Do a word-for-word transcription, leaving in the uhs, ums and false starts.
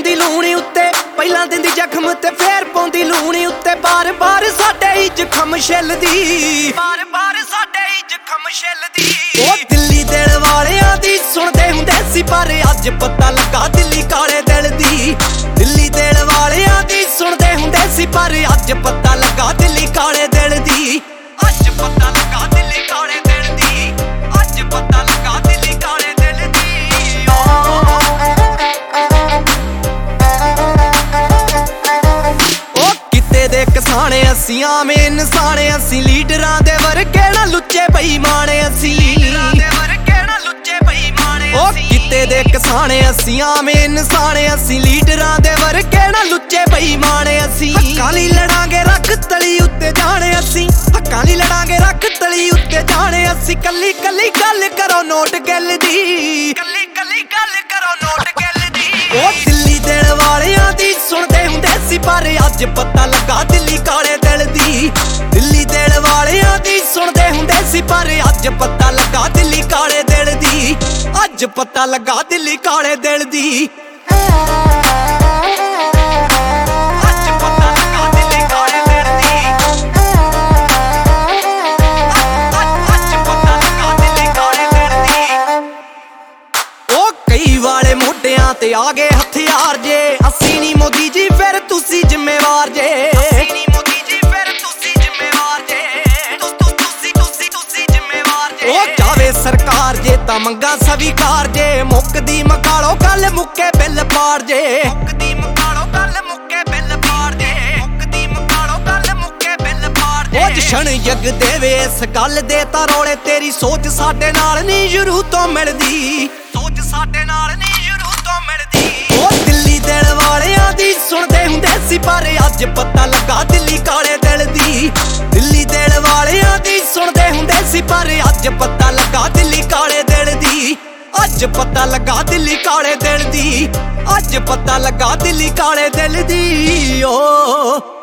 ਪਾਉਂਦੀ ਲੂਣੀ ਉੱਤੇ, ਪਹਿਲਾਂ ਦਿੰਦੀ ਜ਼ਖਮ ਤੇ ਫੇਰ ਪਾਉਂਦੀ ਲੂਣੀ ਉੱਤੇ। ਬਾਰ ਬਾਰ ਸਾਡੇ ਹੀ ਜ਼ਖਮ ਛਿੱਲਦੀ, ਬਾਰ ਬਾਰ ਸਾਡੇ ਹੀ ਜ਼ਖਮ ਛਿੱਲਦੀ। ਉਹ ਦਿੱਲੀ ਦਿਲ ਵਾਲਿਆਂ ਦੀ ਸੁਣਦੇ ਹੁੰਦੇ ਸੀ, ਪਰ ਅੱਜ ਪਤਾ ਲੱਗਾ ਦਿੱਲੀ ਕਾਲੇ ਦਿਲ ਦੀ। ਦਿੱਲੀ ਦਿਲ ਵਾਲਿਆਂ ਦੀ ਸੁਣਦੇ ਹੁੰਦੇ ਸੀ, ਪਰ ਅੱਜ ਪਤਾ ਲੱਗਾ ਦਿੱਲੀ ਕਾਲੇ ਦਿਲ ਦੀ। ਅੱਜ ਪਤਾ ਲੱਗਾ ਦਿੱਲੀ ਕਾਲੇ ਦਿਲ ਦੀ, ਅੱਜ ਪਤਾ ਲੱਗਾ ਦਿੱਲੀ ਕਾਲੇ ਦਿਲ ਦੀ। ਉਹ ਕਿਤੇ ਦੇ ਕਿਸਾਨ ਅਸੀਂ, ਆਮ ਇਨਸਾਨ ਅਸੀਂ, ਲੀਡਰਾਂ ਦੇ ਵਰਗੇ ਨਾ ਲੁੱਚੇ ਬੇਈਮਾਨ ਅਸੀਂ। ਉਹ ਕਿਤੇ ਦੇ ਕਿਸਾਨ ਅਸੀਂ, ਆਮ ਇਨਸਾਨ ਅਸੀਂ, ਲੀਡਰਾਂ ਦੇ ਵਰਗੇ ਨਾ ਲੁੱਚੇ ਬੇਈਮਾਨ ਅਸੀਂ। ਹੱਕਾਂ ਲਈ ਲੜਾਂਗੇ ਰੱਖ ਤਲੀ ਉੱਤੇ ਜਾਣੇ ਅਸੀਂ, ਹੱਕਾਂ ਲਈ ਲੜਾਂਗੇ ਰੱਖ ਤਲੀ ਉੱਤੇ ਜਾਣੇ ਅਸੀਂ। ਕੱਲੀ ਕੱਲੀ ਗੱਲ ਕਰੋ ਨੋਟ ਗਿੱਲ ਦੀ, ਕੱਲੀ ਕੱਲੀ ਗੱਲ ਕਰੋ ਨੋਟ ਗਿੱਲ ਦੀ। ਉਹ ਦਿੱਲੀ ਦਿਲ ਵਾਲਿਆਂ ਦੀ ਸੁਣਦੇ ਹੁੰਦੇ ਸੀ, ਪਰ ਅੱਜ ਪਤਾ ਲੱਗਾ ਦਿੱਲੀ ਕਾਲੇ ਦਿਲ ਦੀ। ਦਿੱਲੀ ਦਿਲ ਵਾਲਿਆਂ ਦੀ ਸੁਣਦੇ ਹੁੰਦੇ ਸੀ, ਪਰ ਅੱਜ ਪਤਾ ਲੱਗਾ ਦਿੱਲੀ ਕਾਲੇ ਦਿਲ ਦੀ। ਅੱਜ ਪਤਾ ਲੱਗਾ ਦਿੱਲੀ ਕਾਲੇ ਦਿਲ ਦੀ। ਅੱਜ ਪਤਾ ਲੱਗਾ ਦਿੱਲੀ ਕਾਲੇ ਦਿਲ ਦੀ। ਅੱਜ ਪਤਾ ਲੱਗਾ ਦਿੱਲੀ ਕਾਲੇ ਦਿਲ ਦੀ। ਉਹ ਕਈ ਵਾਲੇ ਮੋਢਿਆਂ ਤੇ ਆ ਗਏ ਹਥਿਆਰ ਜੇ, ਅਸੀਂ ਨੀ ਮੋਦੀ ਜੀ ਫਿਰ ਤੁਸੀਂ ਜ਼ਿੰਮੇਵਾਰ ਜੇ। ਅਸੀਂ ਨੀ ਮੋਦੀ ਜੀ ਫਿਰ ਤੁਸੀਂ ਜ਼ਿੰਮੇਵਾਰ ਜੇ, ਤੁਸੀਂ ਤੁਸੀਂ ਤੁਸੀਂ ਜ਼ਿੰਮੇਵਾਰ ਜੇ। ਉਹ ਚਾਵੇ ਸਰਕਾਰ ਜੇ ਤਾਂ ਮੰਗਾ ਸਵੀਕਾਰ ਜੇ, ਮੁੱਕਦੀ ਮਕਾਲੋ ਗੱਲ ਮੁੱਕੇ ਬਿੱਲ ਪਾੜ ਜੇ। ਮੁੱਕਦੀ ਮਕਾਲੋ ਗੱਲ ਮੁੱਕੇ ਬਿੱਲ ਪਾੜ ਜੇ, ਮੁੱਕਦੀ ਮਕਾਲੋ ਗੱਲ ਮੁੱਕੇ ਬਿੱਲ ਪਾੜ ਜੇ। ਉਹ ਜਸ਼ਨ ਜਗ ਦੇਵੇ ਇਸ ਗੱਲ ਦੇ ਤਾਂ ਰੋਲੇ, ਤੇਰੀ ਸੋਚ ਸਾਡੇ ਨਾਲ ਨਹੀਂ ਸ਼ੁਰੂ ਤੋਂ ਮਿਲਦੀ, ਸੋਚ ਸਾਡੇ ਨਾਲ ਨਹੀਂ ਸ਼ੁਰੂ ਤੋਂ ਮਿਲਦੀ। ਉਹ ਦਿੱਲੀ ਦਿਲ ਵਾਲਿਆਂ ਦੀ ਸੁਣਦੇ ਹੁੰਦੇ ਸੀ, ਪਰ ਅੱਜ ਪਤਾ ਲੱਗਾ ਦਿੱਲੀ ਕਾਲੇ ਦਿਲ ਦੀ। ਦਿੱਲੀ ਦਿਲ ਵਾਲਿਆਂ ਦੀ ਸੁਣਦੇ ਹੁੰਦੇ ਸੀ, ਪਰ ਅੱਜ ਪਤਾ ਲੱਗਾ ਦਿੱਲੀ ਕਾਲੇ ਦਿਲ ਦੀ। ਅੱਜ ਪਤਾ ਲੱਗਾ ਦਿੱਲੀ ਕਾਲੇ ਦਿਲ ਦੀ, ਅੱਜ ਪਤਾ ਲੱਗਾ ਦਿੱਲੀ ਕਾਲੇ ਦਿਲ ਦੀ। ਓ